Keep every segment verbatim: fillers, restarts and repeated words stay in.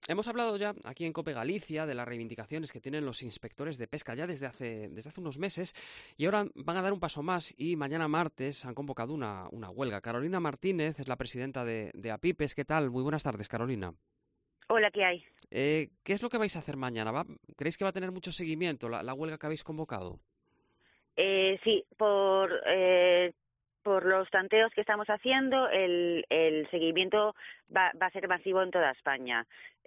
Hemos hablado ya aquí en COPE Galicia de las reivindicaciones que tienen los inspectores de pesca ya desde hace, desde hace unos meses y ahora van a dar un paso más y mañana martes han convocado una, una huelga. Carolina Martínez es la presidenta de, de APIPES. ¿Qué tal? Muy buenas tardes, Carolina. Hola, ¿qué hay? Eh, ¿Qué es lo que vais a hacer mañana? ¿Va? ¿Creéis que va a tener mucho seguimiento la, la huelga que habéis convocado? Eh, sí, por eh, por los tanteos que estamos haciendo, el, el seguimiento va, va a ser masivo en toda España.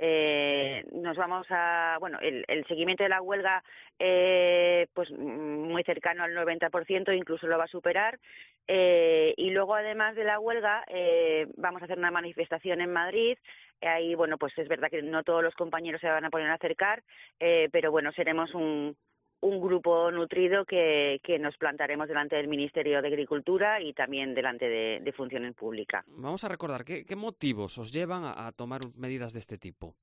Eh, nos vamos a, bueno, el, el seguimiento de la huelga, eh, pues muy cercano al noventa por ciento, incluso lo va a superar. Eh, y luego, además de la huelga, eh, vamos a hacer una manifestación en Madrid. Ahí, bueno, pues es verdad que no todos los compañeros se van a poner a acercar, eh, pero bueno, seremos un un grupo nutrido que, que nos plantaremos delante del Ministerio de Agricultura y también delante de, de Función Pública. Vamos a recordar, ¿qué, qué motivos os llevan a, a tomar medidas de este tipo?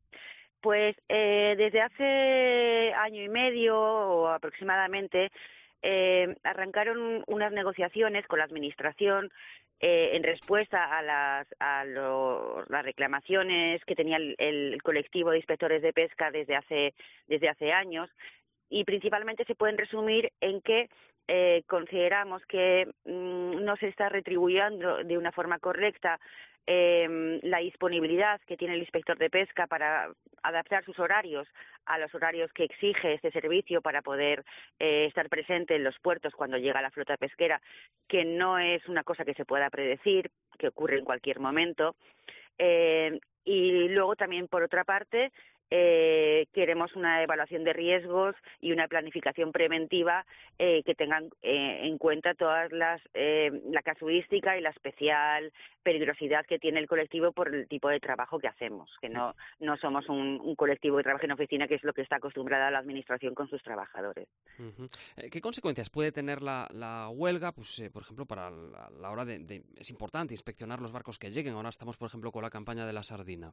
Pues eh, desde hace año y medio o aproximadamente eh, arrancaron unas negociaciones con la Administración eh, en respuesta a las a lo, las reclamaciones que tenía el, el colectivo de inspectores de pesca desde hace desde hace años. Y principalmente se pueden resumir en que eh, consideramos que mmm, no se está retribuyendo de una forma correcta eh, la disponibilidad que tiene el inspector de pesca para adaptar sus horarios a los horarios que exige este servicio para poder eh, estar presente en los puertos cuando llega la flota pesquera, que no es una cosa que se pueda predecir, que ocurre en cualquier momento. Eh, y luego también, por otra parte, Eh, queremos una evaluación de riesgos y una planificación preventiva eh, que tengan eh, en cuenta todas las eh, la casuística y la especial peligrosidad que tiene el colectivo por el tipo de trabajo que hacemos, que no no somos un, un colectivo que trabaja en oficina, que es lo que está acostumbrada la administración con sus trabajadores. Uh-huh. Eh, ¿Qué consecuencias puede tener la, la huelga? Pues, eh, por ejemplo, para la, la hora de, de... Es importante inspeccionar los barcos que lleguen. Ahora estamos, por ejemplo, con la campaña de la sardina.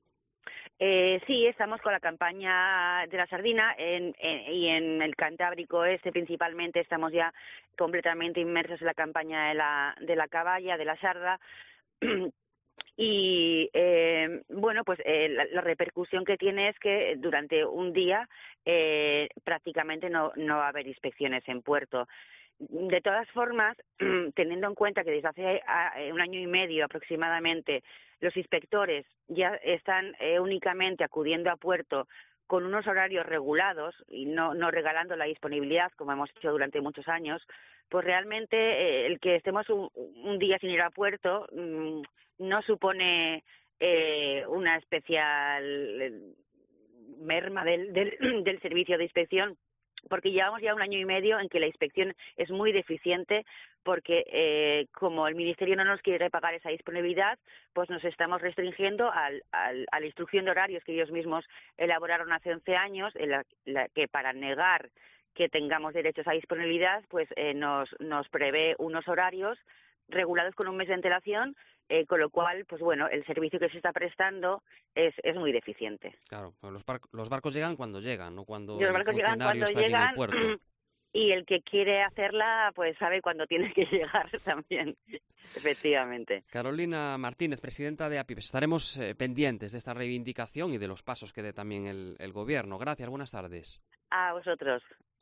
Eh, sí, estamos con la campaña de la sardina en, en, y en el Cantábrico Este principalmente estamos ya completamente inmersos en la campaña de la, de la caballa, de la sarda. Y eh, bueno, pues eh, la, la repercusión que tiene es que durante un día eh, prácticamente no, no va a haber inspecciones en puerto. De todas formas, teniendo en cuenta que desde hace un año y medio aproximadamente los inspectores ya están eh, únicamente acudiendo a puerto con unos horarios regulados y no, no regalando la disponibilidad como hemos hecho durante muchos años, pues realmente eh, el que estemos un, un día sin ir a puerto mmm, no supone eh, una especial merma del, del, del servicio de inspección, porque llevamos ya un año y medio en que la inspección es muy deficiente, porque eh, como el Ministerio no nos quiere pagar esa disponibilidad, pues nos estamos restringiendo al, al, a la instrucción de horarios que ellos mismos elaboraron hace once años, en la, la que para negar que tengamos derecho a esa disponibilidad, pues eh, nos, nos prevé unos horarios regulados con un mes de antelación, eh, con lo cual, pues bueno, el servicio que se está prestando es, es muy deficiente. Claro, pues los, bar los barcos llegan cuando llegan, no cuando Y los el barcos llegan funcionario cuando está allí en el llegan puerto. y el que quiere hacerla, pues sabe cuándo tiene que llegar también, efectivamente. Carolina Martínez, presidenta de APIPES. Estaremos eh, pendientes de esta reivindicación y de los pasos que dé también el, el Gobierno. Gracias, buenas tardes. A vosotros.